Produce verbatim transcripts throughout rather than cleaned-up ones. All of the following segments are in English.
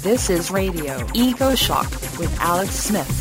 This is Radio Eco Shock with Alex Smith.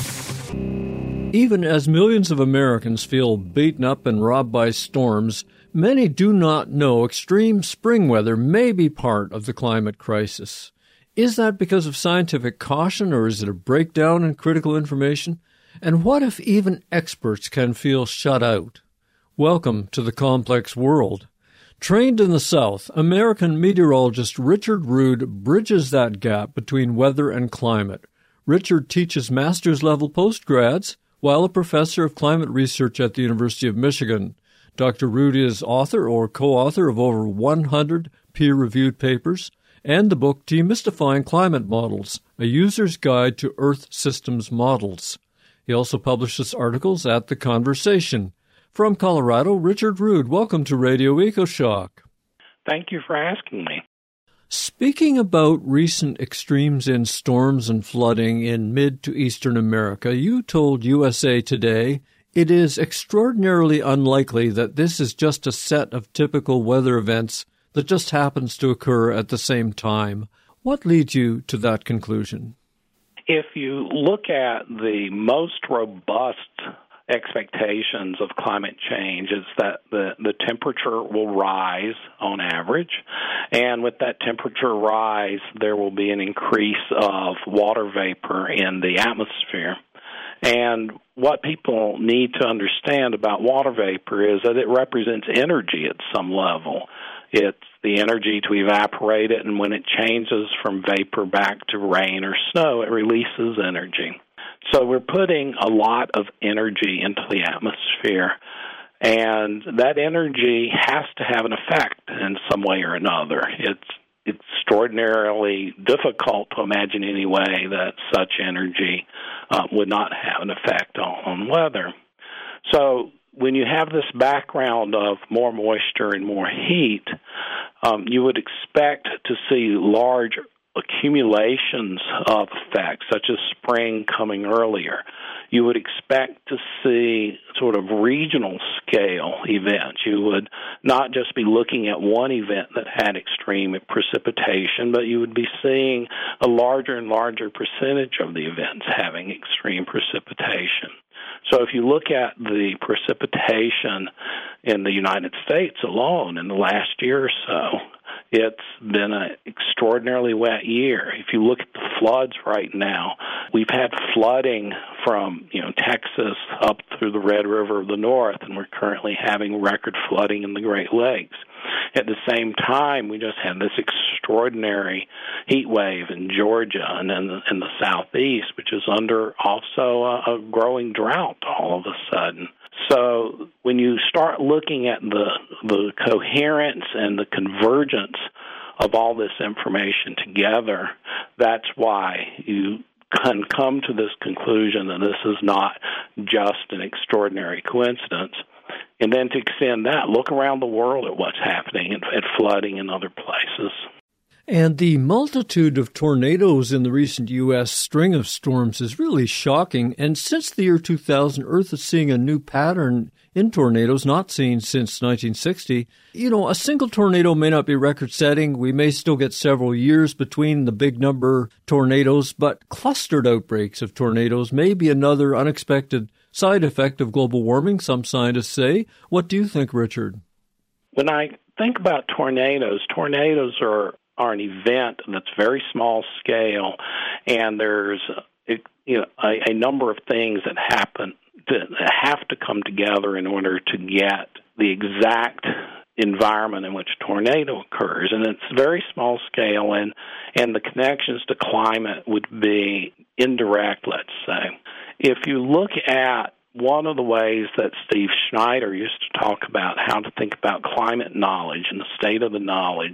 Even as millions of Americans feel beaten up and robbed by storms, many do not know extreme spring weather may be part of the climate crisis. Is that because of scientific caution, or is it a breakdown in critical information? And what if even experts can feel shut out? Welcome to the complex world. Trained in the South, American meteorologist Richard Rood bridges that gap between weather and climate. Richard teaches master's level postgrads while a professor of climate research at the University of Michigan. Doctor Rood is author or co-author of over one hundred peer-reviewed papers and the book Demystifying Climate Models, A User's Guide to Earth Systems Models. He also publishes articles at The Conversation. From Colorado, Richard Rood, welcome to Radio EcoShock. Thank you for asking me. Speaking about recent extremes in storms and flooding in mid to eastern America, you told U S A Today it is extraordinarily unlikely that this is just a set of typical weather events that just happens to occur at the same time. What leads you to that conclusion? If you look at the most robust expectations of climate change, is that the, the temperature will rise on average, and with that temperature rise, there will be an increase of water vapor in the atmosphere. And what people need to understand about water vapor is that it represents energy at some level. It's the energy to evaporate it, and when it changes from vapor back to rain or snow, it releases energy. So we're putting a lot of energy into the atmosphere, and that energy has to have an effect in some way or another. It's extraordinarily difficult to imagine any way that such energy uh, would not have an effect on, on weather. So when you have this background of more moisture and more heat, um, you would expect to see large accumulations of effects, such as spring coming earlier. You would expect to see sort of regional scale events. You would not just be looking at one event that had extreme precipitation, but you would be seeing a larger and larger percentage of the events having extreme precipitation. So if you look at the precipitation in the United States alone in the last year or so, it's been an extraordinarily wet year. If you look at the floods right now, we've had flooding from, you know, Texas up through the Red River of the North, and we're currently having record flooding in the Great Lakes. At the same time, we just had this extraordinary heat wave in Georgia and in the, in the southeast, which is under also a, a growing drought all of a sudden. So when you start looking at the the coherence and the convergence of all this information together, that's why you can come to this conclusion that this is not just an extraordinary coincidence. And then to extend that, look around the world at what's happening at, at flooding in other places. And the multitude of tornadoes in the recent U S string of storms is really shocking. And since the year two thousand, Earth is seeing a new pattern in tornadoes not seen since nineteen sixty. You know, a single tornado may not be record-setting. We may still get several years between the big number tornadoes, but clustered outbreaks of tornadoes may be another unexpected side effect of global warming, some scientists say. What do you think, Richard? When I think about tornadoes, tornadoes are are an event that's very small scale, and there's you know a, a number of things that happen that have to come together in order to get the exact environment in which a tornado occurs, and it's very small scale, and and the connections to climate would be indirect, let's say. If you look at one of the ways that Steve Schneider used to talk about how to think about climate knowledge and the state of the knowledge,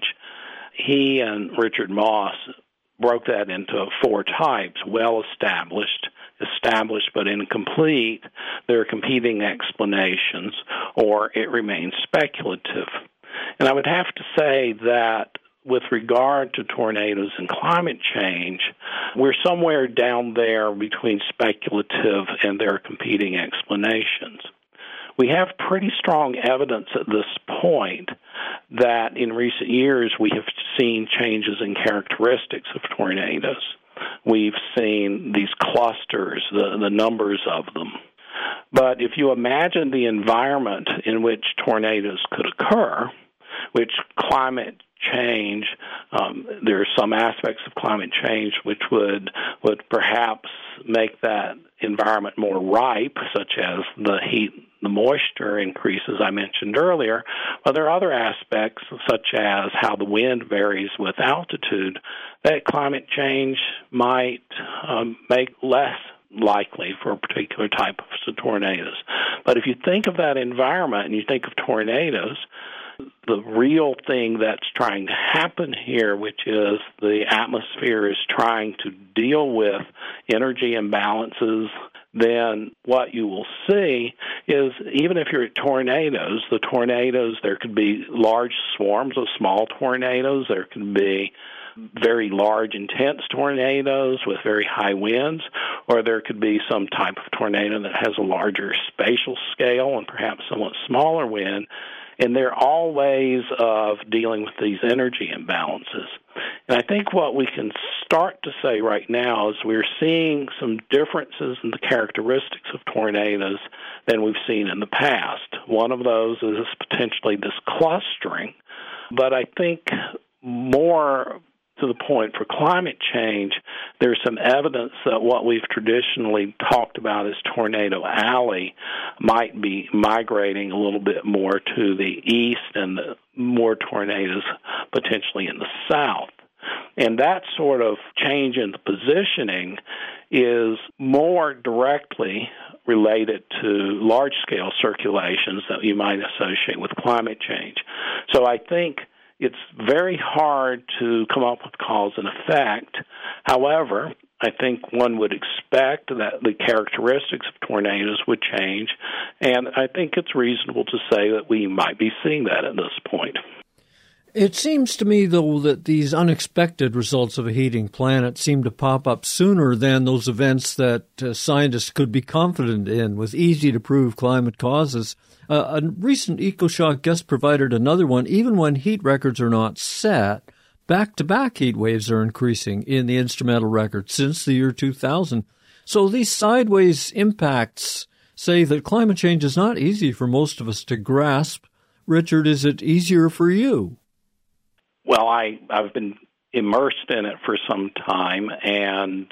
he and Richard Moss broke that into four types: well-established, established but incomplete, there are competing explanations, or it remains speculative. And I would have to say that with regard to tornadoes and climate change, we're somewhere down there between speculative and there are competing explanations. we have pretty strong evidence at this point that in recent years we have seen changes in characteristics of tornadoes. We've seen these clusters, the, the numbers of them. But if you imagine the environment in which tornadoes could occur, which climate change, um, there are some aspects of climate change which would would perhaps make that environment more ripe, such as the heat, the moisture increases I mentioned earlier. But there are other aspects, such as how the wind varies with altitude, that climate change might um, make less likely for a particular type of tornadoes. But if you think of that environment and you think of tornadoes, the real thing that's trying to happen here, which is the atmosphere is trying to deal with energy imbalances, then what you will see is even if you're at tornadoes, the tornadoes, there could be large swarms of small tornadoes, there can be very large, intense tornadoes with very high winds, or there could be some type of tornado that has a larger spatial scale and perhaps somewhat smaller wind. And there are all ways of dealing with these energy imbalances. And I think what we can start to say right now is we're seeing some differences in the characteristics of tornadoes than we've seen in the past. One of those is potentially this clustering. But I think more to the point for climate change, there's some evidence that what we've traditionally talked about as Tornado Alley might be migrating a little bit more to the east and the more tornadoes potentially in the south. And that sort of change in the positioning is more directly related to large-scale circulations that you might associate with climate change. So I think it's very hard to come up with cause and effect. However, I think one would expect that the characteristics of tornadoes would change, and I think it's reasonable to say that we might be seeing that at this point. It seems to me, though, that these unexpected results of a heating planet seem to pop up sooner than those events that uh, scientists could be confident in with easy-to-prove climate causes. Uh, a recent EcoShock guest provided another one. Even when heat records are not set, back-to-back heat waves are increasing in the instrumental record since the year two thousand. So these sideways impacts say that climate change is not easy for most of us to grasp. Richard, is it easier for you? Well, I, I've been immersed in it for some time, and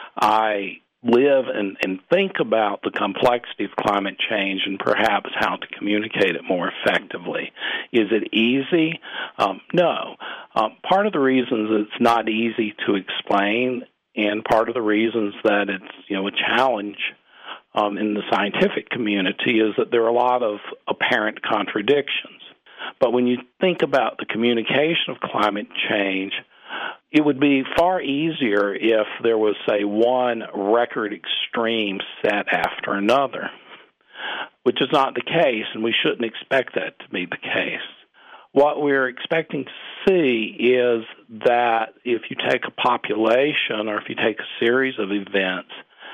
I live and, and think about the complexity of climate change and perhaps how to communicate it more effectively. Is it easy? Um, no. Um, part of the reasons it's not easy to explain, and part of the reasons that it's, you know, a challenge um, in the scientific community is that there are a lot of apparent contradictions. But when you think about the communication of climate change, it would be far easier if there was, say, one record extreme set after another, which is not the case, and we shouldn't expect that to be the case. What we're expecting to see is that if you take a population or if you take a series of events,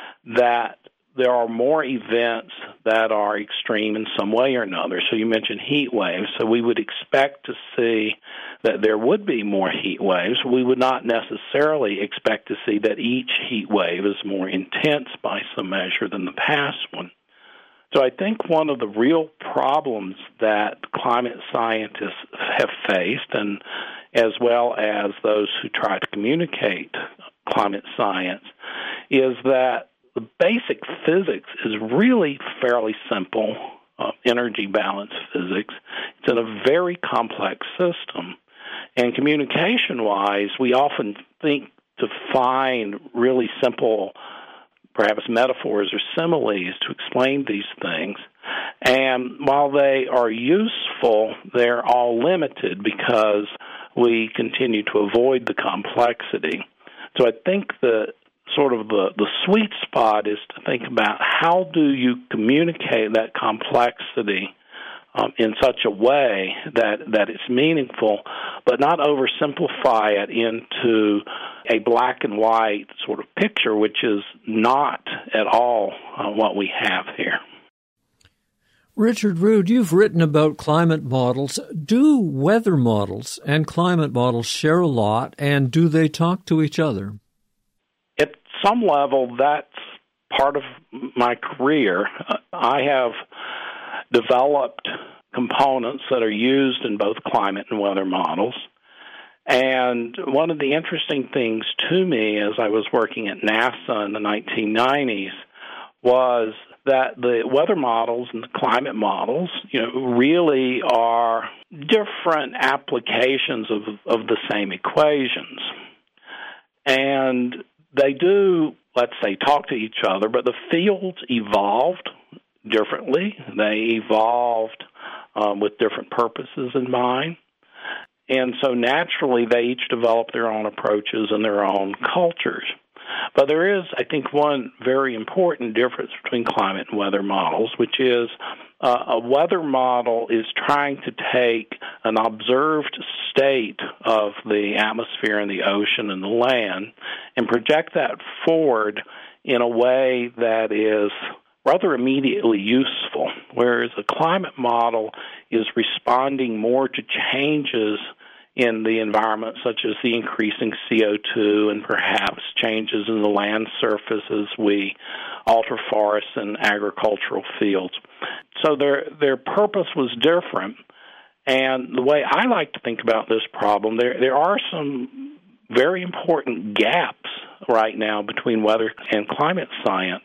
that there are more events that are extreme in some way or another. So you mentioned heat waves. So we would expect to see that there would be more heat waves. We would not necessarily expect to see that each heat wave is more intense by some measure than the past one. So I think one of the real problems that climate scientists have faced, and as well as those who try to communicate climate science, is that the basic physics is really fairly simple, uh, energy balance physics. It's in a very complex system. And communication-wise, we often think to find really simple, perhaps metaphors or similes to explain these things. And while they are useful, they're all limited because we continue to avoid the complexity. So I think that sort of the, the sweet spot is to think about how do you communicate that complexity um, in such a way that, that it's meaningful, but not oversimplify it into a black and white sort of picture, which is not at all uh, what we have here. Richard Rood, you've written about climate models. Do weather models and climate models share a lot, and do they talk to each other? At some level, that's part of my career. I have developed components that are used in both climate and weather models. And one of the interesting things to me as I was working at NASA in the nineteen nineties was that the weather models and the climate models, you know, really are different applications of of the same equations. And they do, let's say, talk to each other, but the fields evolved differently. They evolved um, with different purposes in mind. And so naturally, they each developed their own approaches and their own cultures. But there is, I think, one very important difference between climate and weather models, which is uh, a weather model is trying to take an observed state of the atmosphere and the ocean and the land and project that forward in a way that is rather immediately useful, whereas a climate model is responding more to changes in the environment, such as the increasing C O two and perhaps changes in the land surface as we alter forests and agricultural fields. So their their purpose was different. And the way I like to think about this problem, there there are some very important gaps right now between weather and climate science.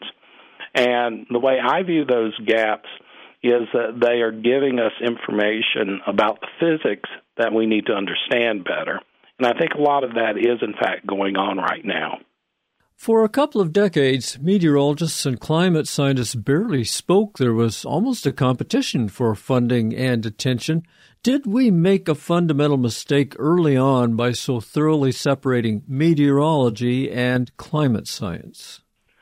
And the way I view those gaps is that they are giving us information about the physics that we need to understand better. And I think a lot of that is, in fact, going on right now. For a couple of decades, meteorologists and climate scientists barely spoke. There was almost a competition for funding and attention. Did we make a fundamental mistake early on by so thoroughly separating meteorology and climate science?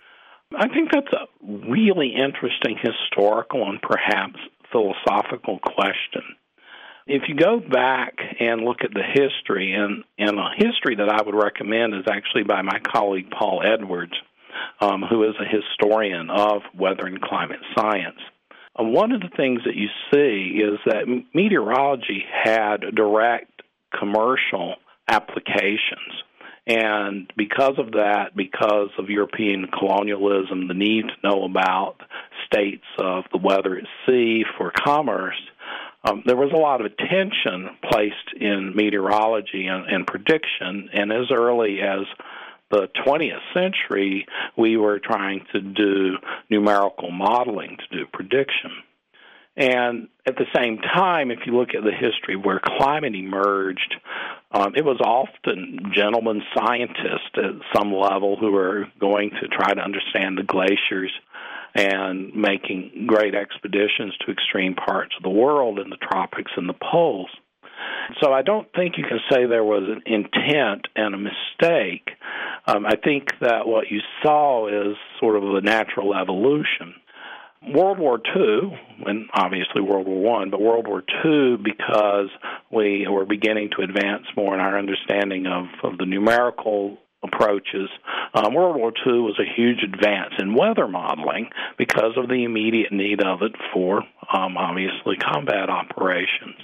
I think that's a really interesting historical and perhaps philosophical question. If you go back and look at the history, and, and a history that I would recommend is actually by my colleague Paul Edwards, um, who is a historian of weather and climate science. Uh, one of the things that you see is that meteorology had direct commercial applications. And because of that, because of European colonialism, the need to know about states of the weather at sea for commerce, um, there was a lot of attention placed in meteorology and, and prediction. And as early as the twentieth century, we were trying to do numerical modeling to do prediction. And at the same time, if you look at the history where climate emerged, um, it was often gentlemen scientists at some level who were going to try to understand the glaciers and making great expeditions to extreme parts of the world in the tropics and the poles. So I don't think you can say there was an intent and a mistake. Um, I think that what you saw is sort of a natural evolution. World War Two, and obviously World War One, but World War Two, because we were beginning to advance more in our understanding of, of the numerical approaches, um, World War Two was a huge advance in weather modeling because of the immediate need of it for, um, obviously, combat operations.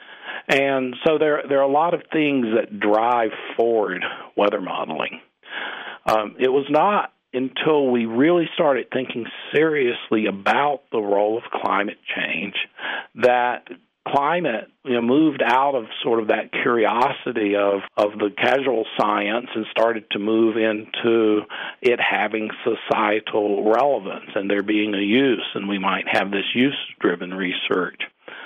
And so there, there are a lot of things that drive forward weather modeling. Um, it was not until we really started thinking seriously about the role of climate change that climate, you know, moved out of sort of that curiosity of, of the casual science and started to move into it having societal relevance and there being a use, and we might have this use-driven research.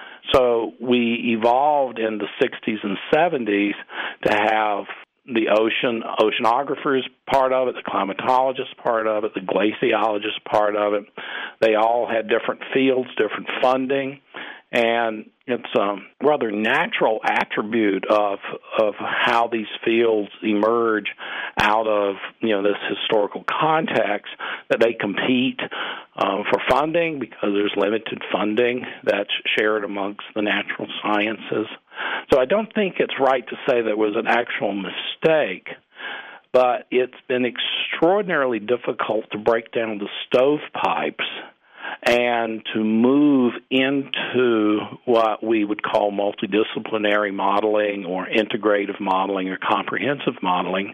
So we evolved in the sixties and seventies to have the ocean, oceanographers part of it, the climatologist part of it, the glaciologist part of it. They all had different fields, different funding, and it's a rather natural attribute of of how these fields emerge out of, you know, this historical context that they compete um, for funding because there's limited funding that's shared amongst the natural sciences. So I don't think it's right to say there was an actual mistake, but it's been extraordinarily difficult to break down the stovepipes and to move into what we would call multidisciplinary modeling or integrative modeling or comprehensive modeling.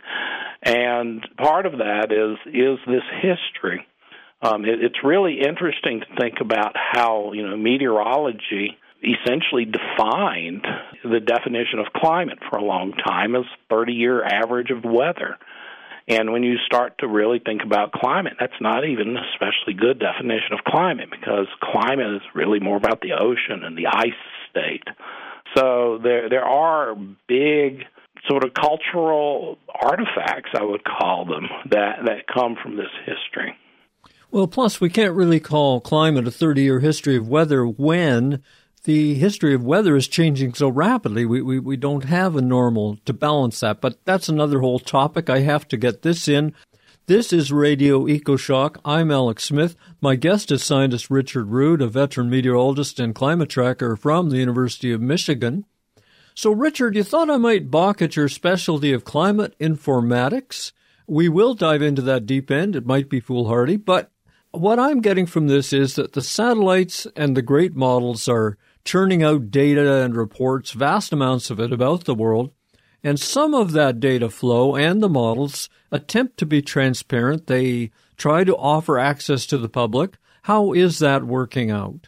And part of that is is this history. Um, it, it's really interesting to think about how, you know, meteorology essentially defined the definition of climate for a long time as thirty-year average of weather. And when you start to really think about climate, that's not even an especially good definition of climate, because climate is really more about the ocean and the ice state. So there there are big sort of cultural artifacts, I would call them, that, that come from this history. Well, plus we can't really call climate a thirty-year history of weather when the history of weather is changing so rapidly. We, we we don't have a normal to balance that, but that's another whole topic. I have to get this in. This is Radio EcoShock. I'm Alex Smith. My guest is scientist Richard Rood, a veteran meteorologist and climate tracker from the University of Michigan. So, Richard, you thought I might balk at your specialty of climate informatics. We will dive into that deep end. It might be foolhardy, but what I'm getting from this is that the satellites and the great models are churning out data and reports, vast amounts of it about the world, and some of that data flow and the models attempt to be transparent. They try to offer access to the public. How is that working out?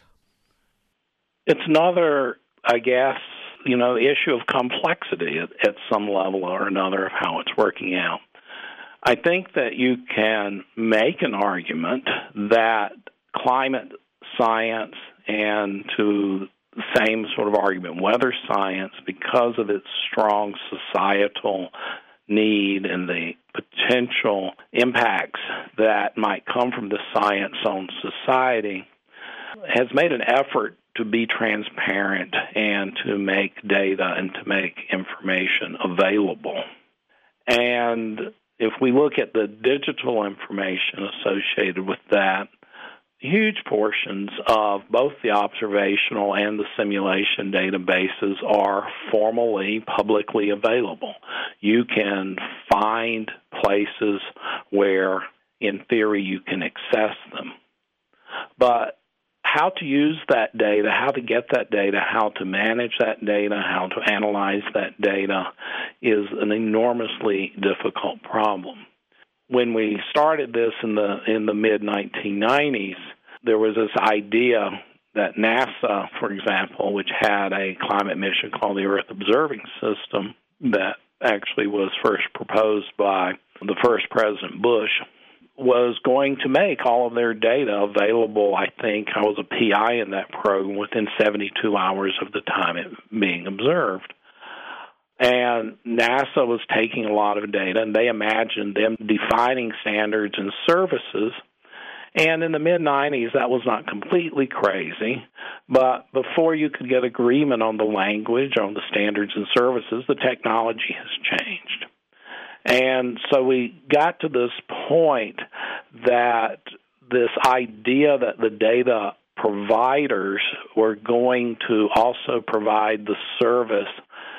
It's another, I guess, you know, issue of complexity at, at some level or another of how it's working out. I think that you can make an argument that climate science, and to the same sort of argument, weather science, because of its strong societal need and the potential impacts that might come from the science on society, has made an effort to be transparent and to make data and to make information available. And if we look at the digital information associated with that, huge portions of both the observational and the simulation databases are formally publicly available. You can find places where, in theory, you can access them. But how to use that data, how to get that data, how to manage that data, how to analyze that data is an enormously difficult problem. When we started this in the in the mid nineteen nineties, there was this idea that NASA, for example, which had a climate mission called the Earth Observing System that actually was first proposed by the first President Bush, was going to make all of their data available. I think I was a P I in that program within seventy-two hours of the time it being observed. And NASA was taking a lot of data, and they imagined them defining standards and services. And in the mid nineties, that was not completely crazy. But before you could get agreement on the language, on the standards and services, the technology has changed. And so we got to this point that this idea that the data providers were going to also provide the service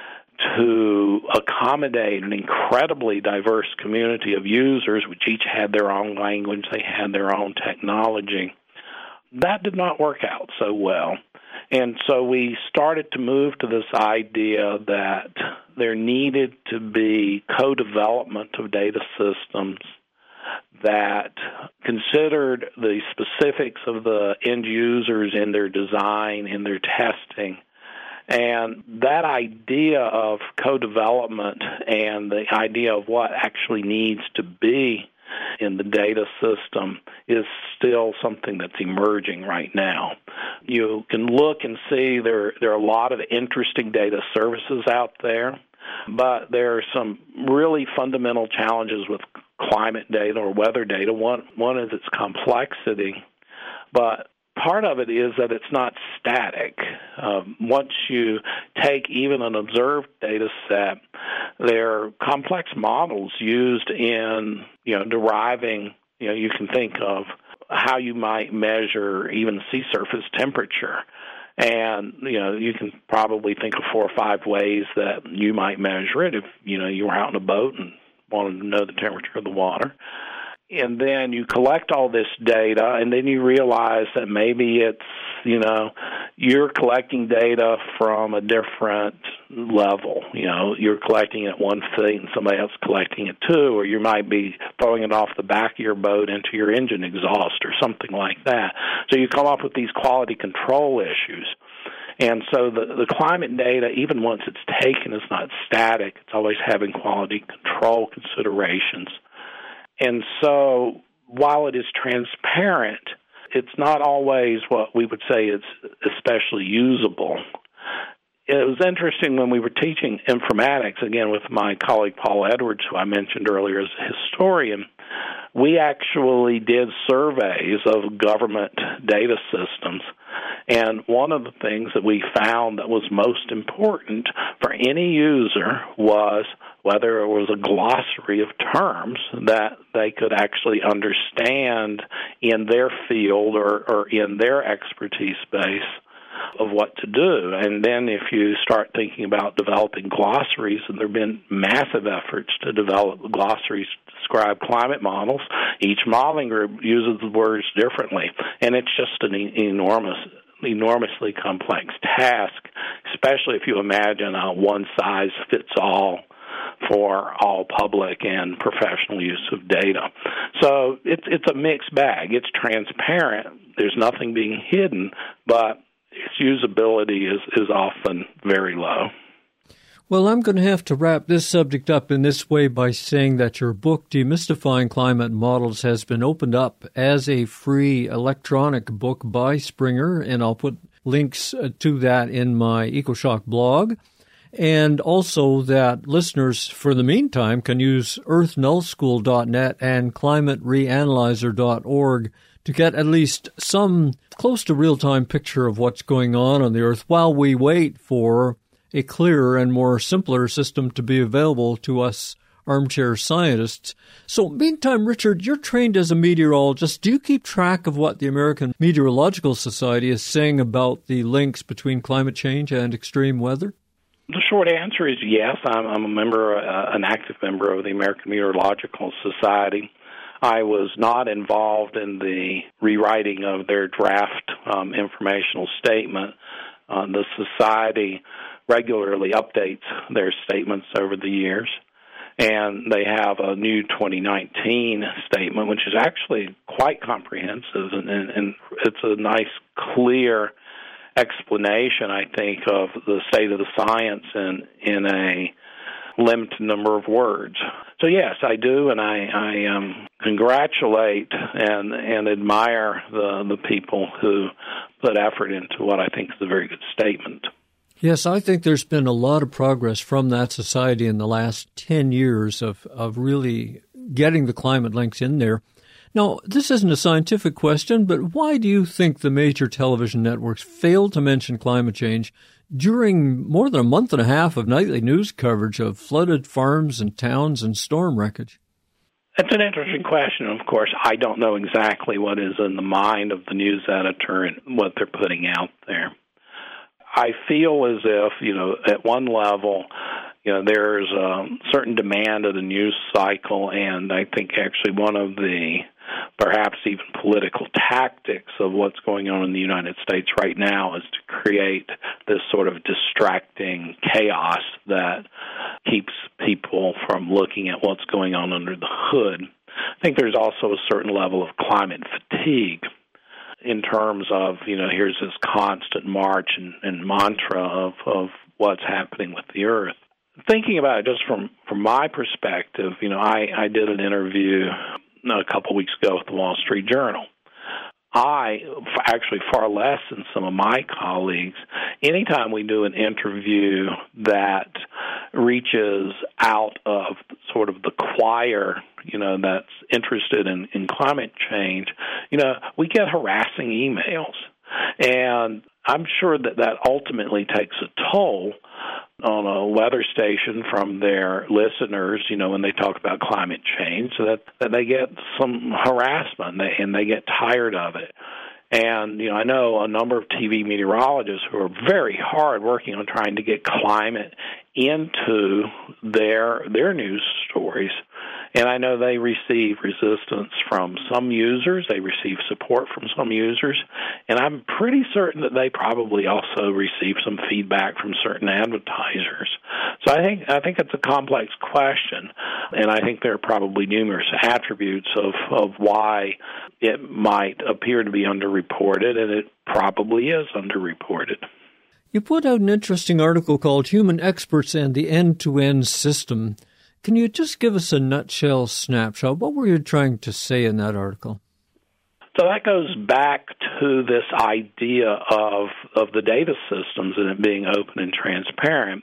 to accommodate an incredibly diverse community of users, which each had their own language, they had their own technology, that did not work out so well. And so we started to move to this idea that there needed to be co-development of data systems that considered the specifics of the end users in their design, in their testing. And that idea of co-development and the idea of what actually needs to be in the data system is still something that's emerging right now. You can look and see there, there are a lot of interesting data services out there, but there are some really fundamental challenges with climate data or weather data. One, one is its complexity, but part of it is that it's not static. Um, once you take even an observed data set, there are complex models used in, you know, deriving, you know, you can think of how you might measure even sea surface temperature. And, you know, you can probably think of four or five ways that you might measure it if, you know, you were out in a boat and wanted to know the temperature of the water. And then you collect all this data, and then you realize that maybe it's, you know, you're collecting data from a different level. You know, you're collecting it one feet and somebody else collecting it two, or you might be throwing it off the back of your boat into your engine exhaust or something like that. So you come up with these quality control issues. And so the, the climate data, even once it's taken, is not static. It's always having quality control considerations. And so while it is transparent, it's not always what we would say is especially usable. It was interesting when we were teaching informatics, again with my colleague Paul Edwards, who I mentioned earlier as a historian, we actually did surveys of government data systems. And one of the things that we found that was most important for any user was whether it was a glossary of terms that they could actually understand in their field or, or in their expertise base of what to do. And then if you start thinking about developing glossaries, and there have been massive efforts to develop glossaries to describe climate models, each modeling group uses the words differently. And it's just an enormous enormously complex task, especially if you imagine a one-size-fits-all for all public and professional use of data. So it's it's a mixed bag. It's transparent. There's nothing being hidden, but its usability is, is often very low. Well, I'm going to have to wrap this subject up in this way by saying that your book, Demystifying Climate Models, has been opened up as a free electronic book by Springer, and I'll put links to that in my EcoShock blog. And also that listeners, for the meantime, can use earth null school dot net and climate reanalyzer dot org to get at least some close to real-time picture of what's going on on the Earth while we wait for a clearer and more simpler system to be available to us armchair scientists. So meantime, Richard, you're trained as a meteorologist. Do you keep track of what the American Meteorological Society is saying about the links between climate change and extreme weather? The short answer is yes. I'm, I'm a member, uh, an active member of the American Meteorological Society. I was not involved in the rewriting of their draft um, informational statement. Uh, the Society regularly updates their statements over the years, and they have a new twenty nineteen statement, which is actually quite comprehensive, and, and, and it's a nice, clear explanation, I think, of the state of the science in, in a limited number of words. So, yes, I do, and I, I um, congratulate and, and admire the, the people who put effort into what I think is a very good statement. Yes, I think there's been a lot of progress from that society in the last ten years of, of really getting the climate links in there. Now, this isn't a scientific question, but why do you think the major television networks failed to mention climate change during more than a month and a half of nightly news coverage of flooded farms and towns and storm wreckage? That's an interesting question. Of course, I don't know exactly what is in the mind of the news editor and what they're putting out there. I feel as if, you know, at one level, you know, there's a certain demand of the news cycle, and I think actually one of the perhaps even political tactics of what's going on in the United States right now is to create this sort of distracting chaos that keeps people from looking at what's going on under the hood. I think there's also a certain level of climate fatigue in terms of, you know, here's this constant march and, and mantra of, of what's happening with the Earth. Thinking about it just from, from my perspective, you know, I, I did an interview a couple weeks ago with the Wall Street Journal. I, actually far less than some of my colleagues, anytime we do an interview that reaches out of sort of the choir, you know, that's interested in, in climate change, you know, we get harassing emails. And I'm sure that that ultimately takes a toll on a weather station from their listeners, you know, when they talk about climate change, so that, that they get some harassment and they, and they get tired of it. And, you know, I know a number of T V meteorologists who are very hard working on trying to get climate into their their news stories. And I know they receive resistance from some users. They receive support from some users. And I'm pretty certain that they probably also receive some feedback from certain advertisers. So I think I think it's a complex question, and I think there are probably numerous attributes of, of why it might appear to be underreported, and it probably is underreported. You put out an interesting article called Human Experts and the End-to-End System. Can you just give us a nutshell snapshot? What were you trying to say in that article? So that goes back to this idea of of the data systems and it being open and transparent.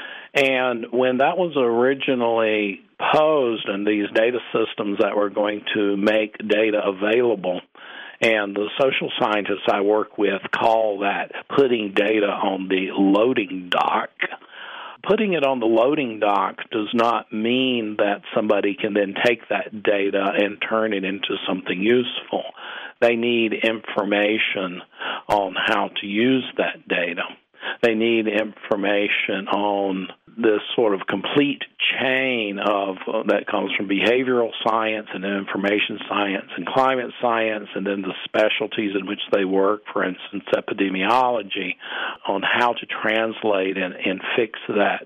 And when that was originally posed, and these data systems that were going to make data available, and the social scientists I work with call that putting data on the loading dock. Putting it on the loading dock does not mean that somebody can then take that data and turn it into something useful. They need information on how to use that data. They need information on this sort of complete chain of uh, that comes from behavioral science and information science and climate science, and then the specialties in which they work, for instance, epidemiology, on how to translate and, and fix that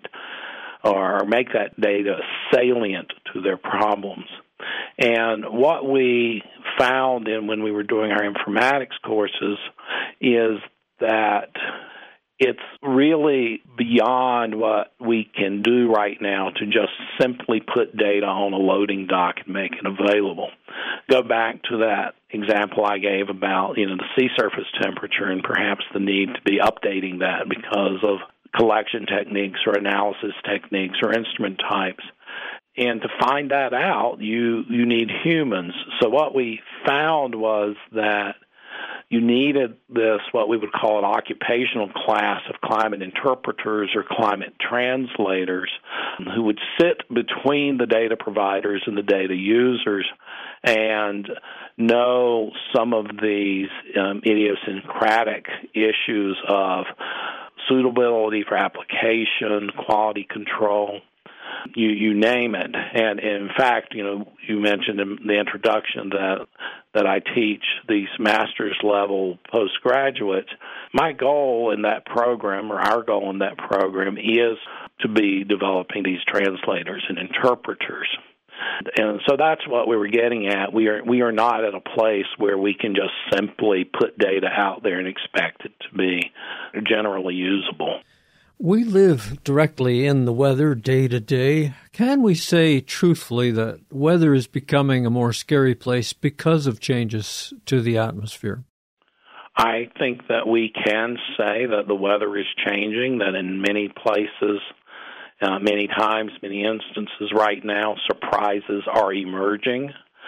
or make that data salient to their problems. And what we found in when we were doing our informatics courses is that it's really beyond what we can do right now to just simply put data on a loading dock and make it available. Go back to that example I gave about, you know, the sea surface temperature and perhaps the need to be updating that because of collection techniques or analysis techniques or instrument types. And to find that out, you, you need humans. So what we found was that you needed this, what we would call an occupational class of climate interpreters or climate translators who would sit between the data providers and the data users and know some of these um, idiosyncratic issues of suitability for application, quality control. You you name it. And in fact, you know, you mentioned in the introduction that that I teach these master's level postgraduates. My goal in that program, or our goal in that program, is to be developing these translators and interpreters. And so that's what we were getting at. We are we are not at a place where we can just simply put data out there and expect it to be generally usable. We live directly in the weather day to day. Can we say truthfully that weather is becoming a more scary place because of changes to the atmosphere? I think that we can say that the weather is changing, that in many places, uh, many times, many instances right now, surprises are emerging.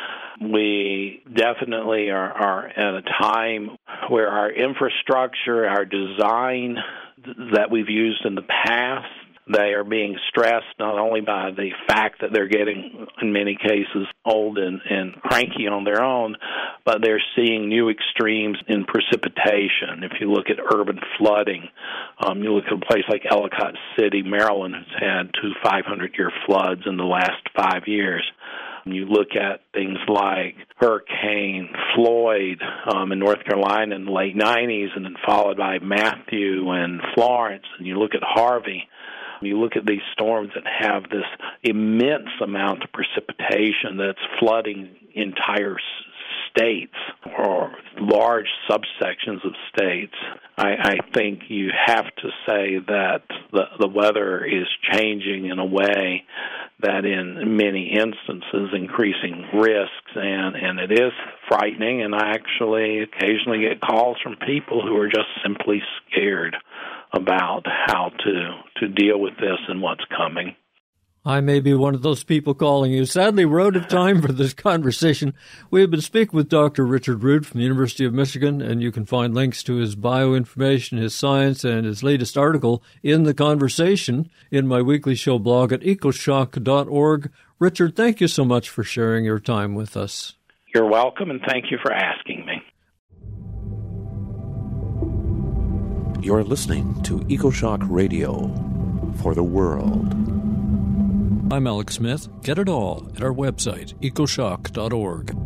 We definitely are, are at a time where our infrastructure, our design that we've used in the past, they are being stressed not only by the fact that they're getting, in many cases, old and, and cranky on their own, but they're seeing new extremes in precipitation. If you look at urban flooding, um, you look at a place like Ellicott City, Maryland, has had two five hundred year floods in the last five years. You look at things like Hurricane Floyd um, in North Carolina in the late nineties, and then followed by Matthew and Florence, and you look at Harvey. You look at these storms that have this immense amount of precipitation that's flooding entire states or large subsections of states. I, I think you have to say that the, the weather is changing in a way that in many instances increasing risks, and, and it is frightening, and I actually occasionally get calls from people who are just simply scared about how to, to deal with this and what's coming. I may be one of those people calling you. Sadly, we're out of time for this conversation. We have been speaking with Doctor Richard Root from the University of Michigan, and you can find links to his bioinformation, his science, and his latest article in the conversation in my weekly show blog at ecoshock dot org. Richard, thank you so much for sharing your time with us. You're welcome, and thank you for asking me. You're listening to EcoShock Radio for the world. I'm Alex Smith. Get it all at our website, ecoshock dot org.